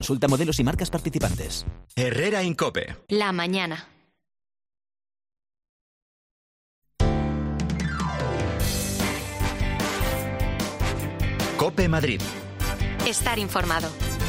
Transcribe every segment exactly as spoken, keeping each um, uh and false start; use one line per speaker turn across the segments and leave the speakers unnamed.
Consulta modelos y marcas participantes.
Herrera Incope.
La mañana.
Cope Madrid.
Estar informado.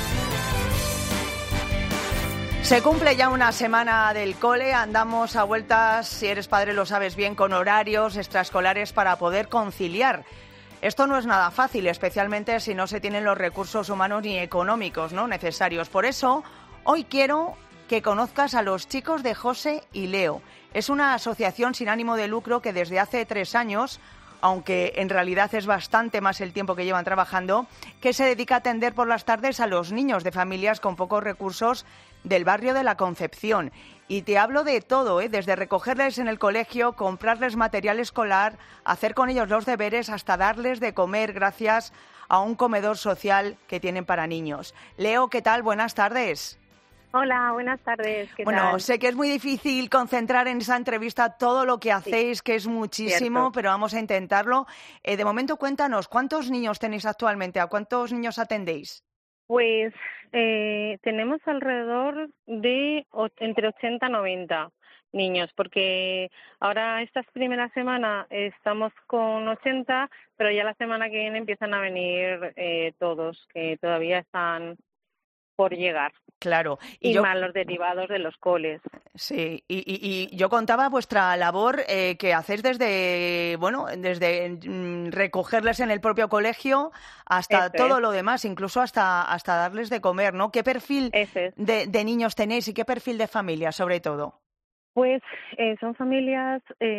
Se cumple ya una semana del cole, andamos a vueltas, si eres padre lo sabes bien, con horarios extraescolares para poder conciliar. Esto no es nada fácil, especialmente si no se tienen los recursos humanos ni económicos, ¿no?, necesarios. Por eso, hoy quiero que conozcas a los chicos de José y Leo. Es una asociación sin ánimo de lucro que desde hace tres años, aunque en realidad es bastante más el tiempo que llevan trabajando, que se dedica a atender por las tardes a los niños de familias con pocos recursos del barrio de la Concepción. Y te hablo de todo, ¿eh? Desde recogerles en el colegio, comprarles material escolar, hacer con ellos los deberes, hasta darles de comer gracias a un comedor social que tienen para niños. Leo, ¿qué tal? Buenas tardes.
Hola, buenas tardes. ¿Qué
bueno,
tal?
sé que es muy difícil concentrar en esa entrevista todo lo que hacéis, sí, que es muchísimo, cierto, pero vamos a intentarlo. Eh, de momento, cuéntanos, ¿cuántos niños tenéis actualmente? ¿A cuántos niños atendéis?
Pues eh, tenemos alrededor de o- entre ochenta y noventa niños, porque ahora esta primera semana estamos con ochenta, pero ya la semana que viene empiezan a venir eh, todos, que todavía están por llegar.
Claro.
Y, y
yo...
más los derivados de los coles.
Sí, y, y, y yo contaba vuestra labor eh, que hacéis desde, bueno, desde mm, recogerles en el propio colegio hasta
Eso
todo
es.
lo demás, incluso hasta hasta darles de comer, ¿no? ¿Qué perfil
Eso es.
de, de niños tenéis y qué perfil de familia, sobre todo?
Pues eh, son familias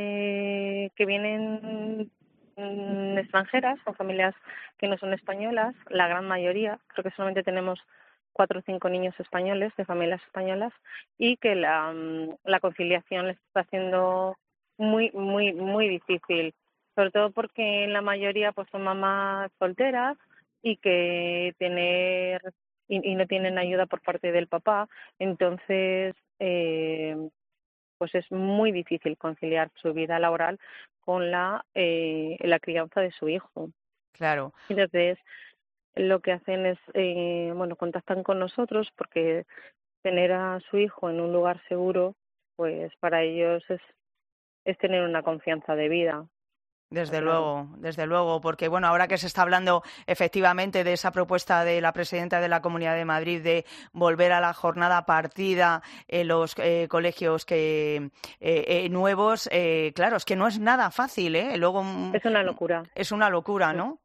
eh, que vienen mm, extranjeras, son familias que no son españolas, la gran mayoría, creo que solamente tenemos cuatro o cinco niños españoles, de familias españolas, y que la, mm, la conciliación les está haciendo muy, muy, muy difícil, sobre todo porque en la mayoría pues son mamás solteras y que tener y, y no tienen ayuda por parte del papá, entonces eh, pues es muy difícil conciliar su vida laboral con la eh, la crianza de su hijo.
Claro.
Entonces, lo que hacen es, eh, bueno, contactan con nosotros porque tener a su hijo en un lugar seguro, pues para ellos es, es tener una confianza de vida.
Desde
Claro.
luego, desde luego, porque bueno, ahora que se está hablando efectivamente de esa propuesta de la presidenta de la Comunidad de Madrid de volver a la jornada partida en los eh, colegios que eh, eh, nuevos, eh, claro, es que no es nada fácil, ¿eh? Luego
es una locura.
Es una locura, ¿no?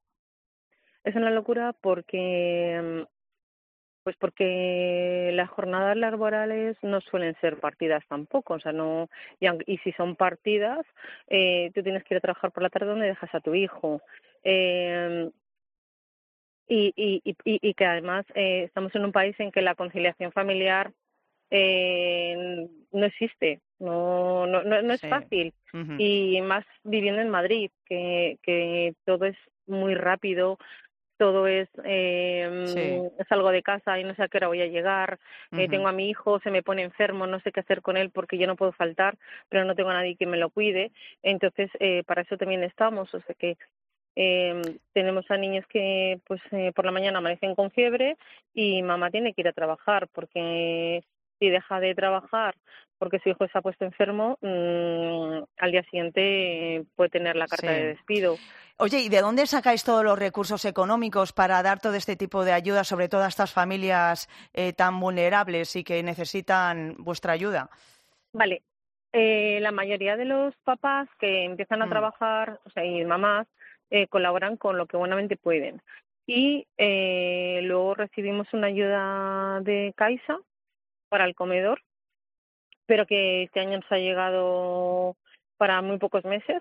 Es una locura porque Pues porque las jornadas laborales no suelen ser partidas tampoco, o sea, no, y, aunque, y si son partidas, eh, tú tienes que ir a trabajar por la tarde donde dejas a tu hijo. Eh, y, y, y, y que además eh, estamos en un país en que la conciliación familiar eh, no existe, no, no, no, no es
Sí.
fácil.
Uh-huh.
Y más viviendo en Madrid, que, que todo es muy rápido, todo es eh,
Sí.
salgo de casa y no sé a qué hora voy a llegar,
Uh-huh.
eh, tengo a mi hijo, se me pone enfermo, no sé qué hacer con él porque yo no puedo faltar, pero no tengo a nadie que me lo cuide, entonces eh, para eso también estamos, o sea que eh, tenemos a niños que pues eh, por la mañana amanecen con fiebre y mamá tiene que ir a trabajar porque si deja de trabajar porque su hijo se ha puesto enfermo, mmm, al día siguiente puede tener la carta
Sí.
de despido.
Oye, ¿y de dónde sacáis todos los recursos económicos para dar todo este tipo de ayuda, sobre todo a estas familias eh, tan vulnerables y que necesitan vuestra ayuda?
Vale, eh, la mayoría de los papás que empiezan a
Mm.
trabajar, o sea, y mamás, eh, colaboran con lo que buenamente pueden. Y eh, luego recibimos una ayuda de Caixa para el comedor, pero que este año nos ha llegado para muy pocos meses.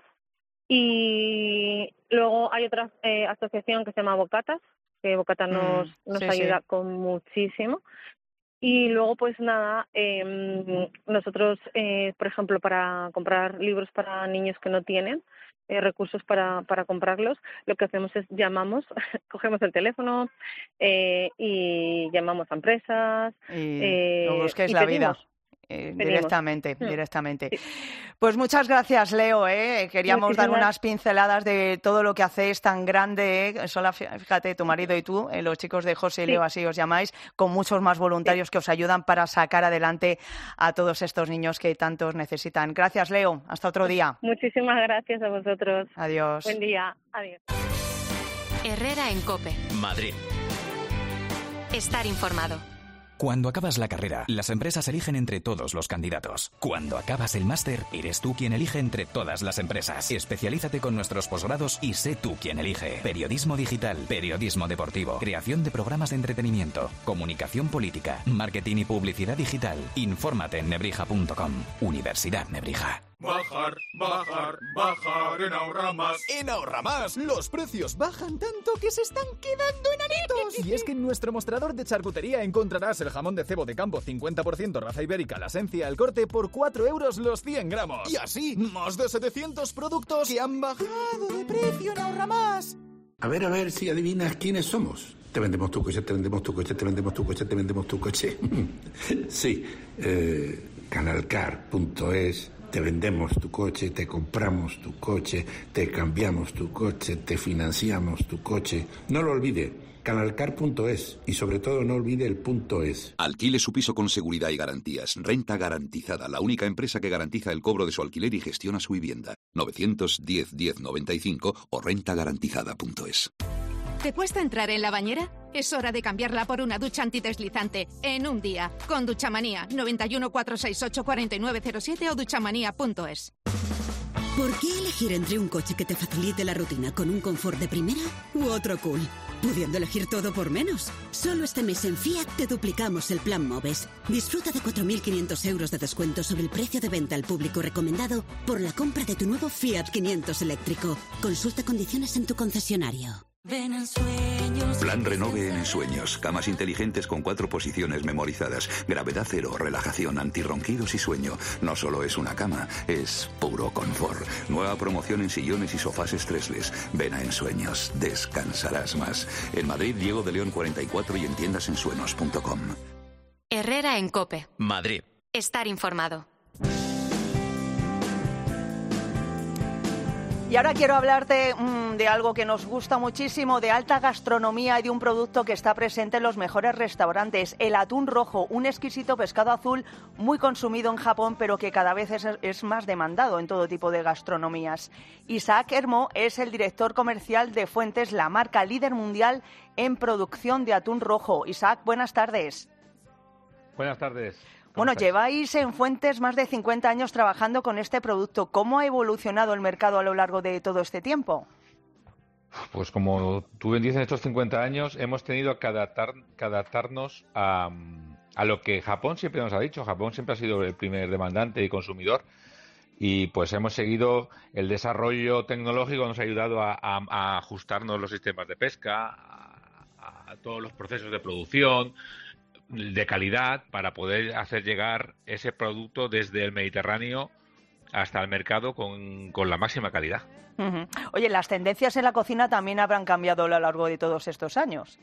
Y luego hay otra eh, asociación que se llama Bocatas, que Bocatas nos,
Mm,
nos
sí,
ayuda
sí.
con muchísimo. Y luego, pues nada, eh, nosotros, eh, por ejemplo, para comprar libros para niños que no tienen eh, recursos para, para comprarlos, lo que hacemos es llamamos, cogemos el teléfono eh, y llamamos a empresas
Y os
eh,
busquéis
y
la
pedimos.
vida. Eh, directamente, mm. directamente. Sí. Pues muchas gracias, Leo. ¿eh? Queríamos Muchísimas. dar unas pinceladas de todo lo que hacéis tan grande. ¿eh? Solo, fíjate, tu marido y tú, eh, los chicos de José y sí. Leo, así os llamáis, con muchos más voluntarios sí. que os ayudan para sacar adelante a todos estos niños que tantos necesitan. Gracias, Leo. Hasta otro día.
Muchísimas gracias a vosotros.
Adiós.
Buen día. Adiós.
Herrera en COPE.
Madrid.
Estar informado.
Cuando acabas la carrera, las empresas eligen entre todos los candidatos. Cuando acabas el máster, eres tú quien elige entre todas las empresas. Especialízate con nuestros posgrados y sé tú quien elige. Periodismo digital, periodismo deportivo, creación de programas de entretenimiento, comunicación política, marketing y publicidad digital. Infórmate en nebrija punto com. Universidad Nebrija.
Bajar, bajar, bajar en Ahorra Más.
En Ahorra Más, los precios bajan tanto que se están quedando enanitos. Y es que en nuestro mostrador de charcutería encontrarás el jamón de cebo de campo cincuenta por ciento raza ibérica, la esencia al corte por cuatro euros los cien gramos. Y así, más de setecientos productos que han bajado de precio en Ahorra Más.
A ver, a ver si adivinas quiénes somos. Te vendemos tu coche, te vendemos tu coche, te vendemos tu coche, te vendemos tu coche. Sí, eh, canalcar punto es. Te vendemos tu coche, te compramos tu coche, te cambiamos tu coche, te financiamos tu coche. No lo olvide, canalcar punto es y sobre todo no olvide el punto es.
Alquile su piso con seguridad y garantías. Renta Garantizada, la única empresa que garantiza el cobro de su alquiler y gestiona su vivienda. novecientos diez diez noventa y cinco o renta garantizada punto es.
¿Te cuesta entrar en la bañera? Es hora de cambiarla por una ducha antideslizante en un día. Con Duchamanía, noventa y uno, cuatrocientos sesenta y ocho, cuarenta y nueve cero siete o duchamanía punto es.
¿Por qué elegir entre un coche que te facilite la rutina con un confort de primera u otro cool? Pudiendo elegir todo por menos. Solo este mes en Fiat te duplicamos el plan Moves. Disfruta de cuatro mil quinientos euros de descuento sobre el precio de venta al público recomendado por la compra de tu nuevo Fiat quinientos eléctrico. Consulta condiciones en tu concesionario.
Ven en sueños.
Plan Renove en Ensueños. Camas inteligentes con cuatro posiciones memorizadas. Gravedad cero, relajación, antirronquidos y sueño. No solo es una cama, es puro confort. Nueva promoción en sillones y sofás estresles. Ven a Ensueños. Descansarás más. En Madrid, Diego de León cuarenta y cuatro y en tiendas ensuenos punto com.
Herrera en COPE.
Madrid.
Estar informado.
Y ahora quiero hablarte mmm, de algo que nos gusta muchísimo, de alta gastronomía y de un producto que está presente en los mejores restaurantes, el atún rojo, un exquisito pescado azul muy consumido en Japón, pero que cada vez es, es más demandado en todo tipo de gastronomías. Isaac Hermo es el director comercial de Fuentes, la marca líder mundial en producción de atún rojo. Isaac, buenas tardes.
Buenas tardes.
Bueno, lleváis en Fuentes más de cincuenta años trabajando con este producto. ¿Cómo ha evolucionado el mercado a lo largo de todo este tiempo?
Pues como tú bien dices, en estos cincuenta años hemos tenido que, adaptar, que adaptarnos a, a lo que Japón siempre nos ha dicho. Japón siempre ha sido el primer demandante y consumidor y pues hemos seguido el desarrollo tecnológico, nos ha ayudado a, a, a ajustarnos los sistemas de pesca, a, a todos los procesos de producción de calidad para poder hacer llegar ese producto desde el Mediterráneo hasta el mercado con, con la máxima calidad.
Uh-huh. Oye, las tendencias en la cocina también habrán cambiado a lo largo de todos estos años.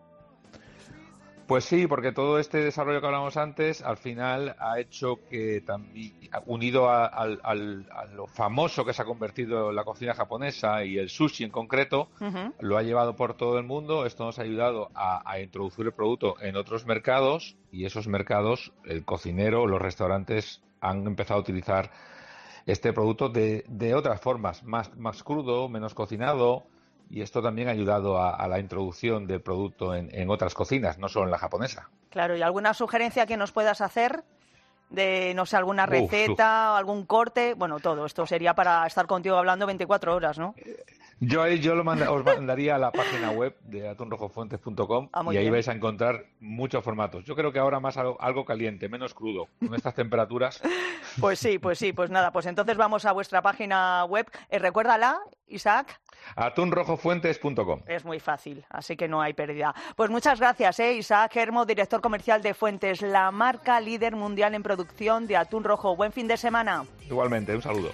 Pues sí, porque todo este desarrollo que hablamos antes, al final ha hecho que también, unido a, a, a, a lo famoso que se ha convertido la cocina japonesa y el sushi en concreto, uh-huh. lo ha llevado por todo el mundo. Esto nos ha ayudado a, a introducir el producto en otros mercados y esos mercados, el cocinero, los restaurantes han empezado a utilizar este producto de, de otras formas, más, más crudo, menos cocinado. Y esto también ha ayudado a, a la introducción del producto en, en otras cocinas, no solo en la japonesa.
Claro, ¿y alguna sugerencia que nos puedas hacer? De, no sé, alguna receta, uf, uf. algún corte. Bueno, todo esto sería para estar contigo hablando veinticuatro horas, ¿no?
Yo, yo lo manda, os mandaría a la página web de atún rojo fuentes punto com ah, y ahí bien. vais a encontrar muchos formatos. Yo creo que ahora más algo, algo caliente, menos crudo, con estas temperaturas.
Pues sí, pues sí, pues nada, pues entonces vamos a vuestra página web. Eh, recuérdala, Isaac.
atún rojo fuentes punto com.
Es muy fácil, así que no hay pérdida. Pues muchas gracias, eh, Isaac Hermo, director comercial de Fuentes, la marca líder mundial en producción de atún rojo. Buen fin de semana.
Igualmente, un saludo.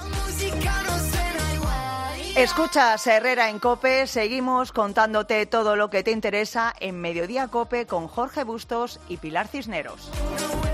Escuchas Herrera en COPE, seguimos contándote todo lo que te interesa en Mediodía COPE con Jorge Bustos y Pilar Cisneros.